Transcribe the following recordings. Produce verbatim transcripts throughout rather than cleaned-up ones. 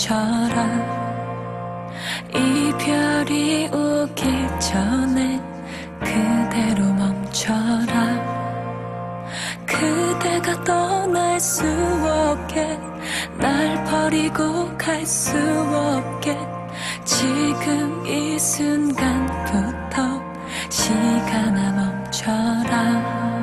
멈춰라. 이별이 오기 전에 그대로 멈춰라. 그대가 떠날 수 없게, 날 버리고 갈 수 없게, 지금 이 순간부터 시간아 멈춰라.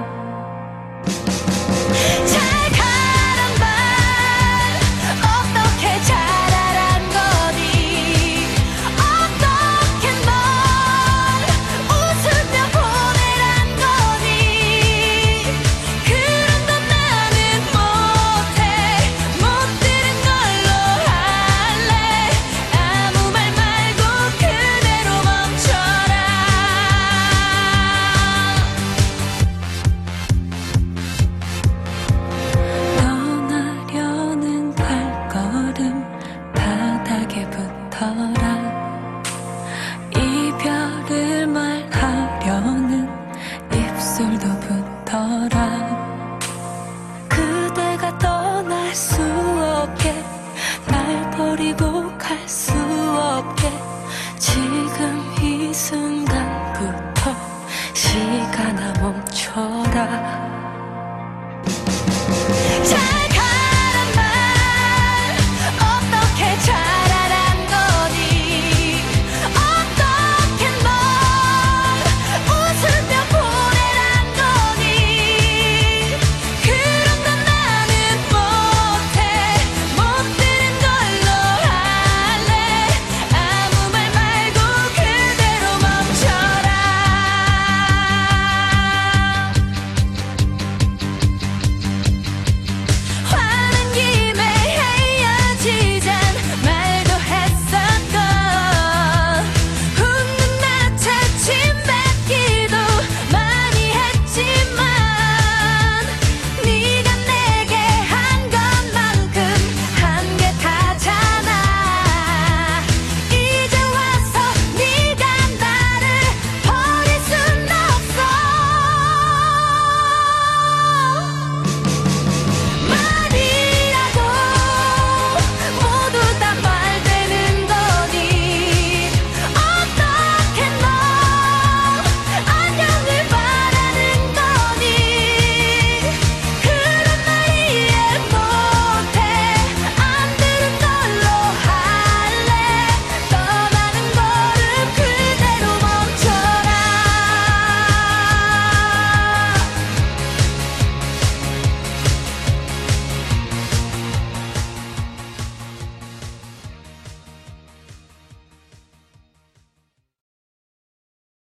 이별을 말하려는 입술도 붙어라. 그대가 떠날 수 없게, 날 버리고 갈 수 없게, 지금 이 순간부터 시간아 멈춰라.